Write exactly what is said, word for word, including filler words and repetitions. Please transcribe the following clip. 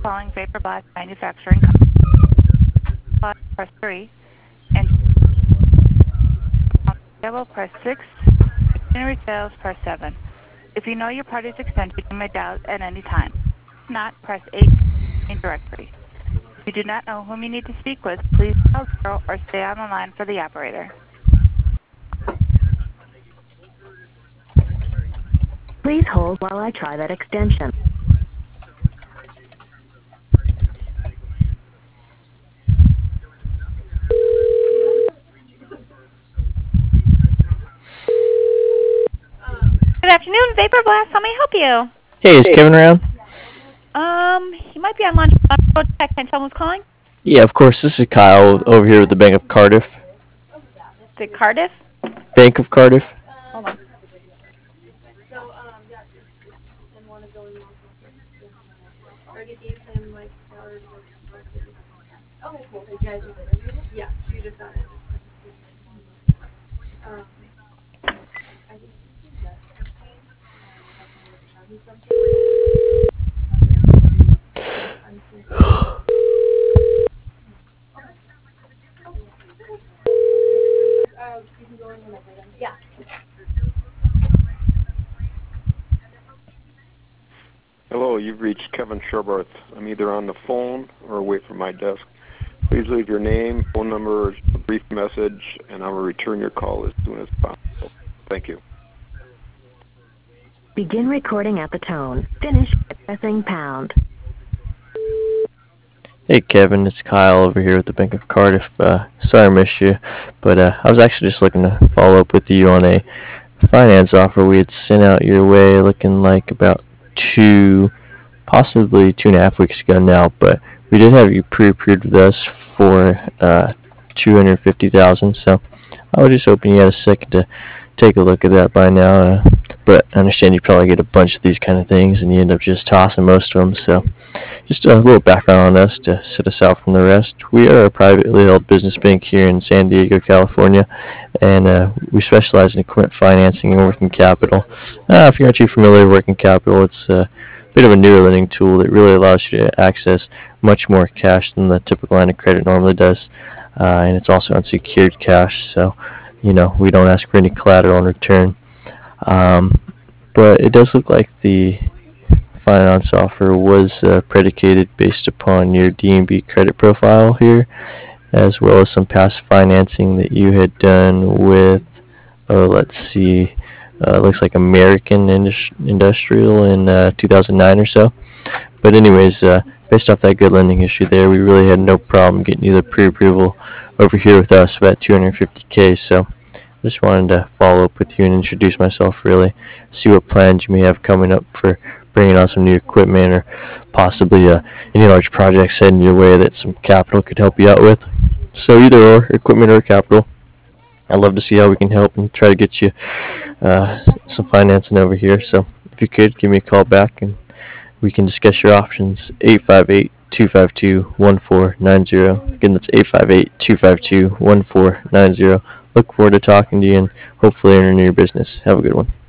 calling Vapor Blast Manufacturing Company, press three, and table, press six, machinery sales, press seven. If you know your party's extension, you may dial it at any time. If not, press eight in directory. If you do not know whom you need to speak with, please dial zero or stay on the line for the operator. Please hold while I try that extension. Good afternoon, Vapor Blast. How may I help you? Hey, is Kevin around? Um, he might be on lunch. I'll go check. Can I tell him who's calling? Yeah, of course. This is Kyle over here with the Bank of Cardiff. The Cardiff? Bank of Cardiff. Hold on. Hello, you've reached Kevin Sherbarth. I'm either on the phone or away from my desk. Please leave your name, phone number, a brief message, and I will return your call as soon as possible. Thank you. Begin recording at the tone. Finish by pressing pound. Hey, Kevin. It's Kyle over here with the Bank of Cardiff. Uh, sorry I missed you, but uh, I was actually just looking to follow up with you on a finance offer we had sent out your way, looking like about two, possibly two and a half weeks ago now. But we did have you pre-approved with us for uh, two hundred fifty thousand dollars. So I was just hoping you had a second to take a look at that by now. Uh, but I understand you probably get a bunch of these kind of things, and you end up just tossing most of them. So just a little background on us to set us out from the rest. We are a privately held business bank here in San Diego, California, and uh, we specialize in equipment financing and working capital. Uh, if you're not too familiar with working capital, it's a bit of a newer lending tool that really allows you to access much more cash than the typical line of credit normally does, uh, and it's also unsecured cash, so you know we don't ask for any collateral in return. Um, but it does look like the finance offer was uh, predicated based upon your D N B credit profile here, as well as some past financing that you had done with, oh, let's see, uh, looks like American Indus- Industrial in uh, two thousand nine or so. But anyways, uh, based off that good lending history there, we really had no problem getting you the pre-approval over here with us about two hundred fifty K. So just wanted to follow up with you and introduce myself, really, see what plans you may have coming up for bringing on some new equipment, or possibly uh, any large projects heading your way that some capital could help you out with. So either or, equipment or capital, I'd love to see how we can help and try to get you uh, some financing over here. So if you could, give me a call back and we can discuss your options. eight five eight, two five two, one four nine zero. Again, that's eight five eight, two five two, one four nine zero. Look forward to talking to you and hopefully earning your business. Have a good one.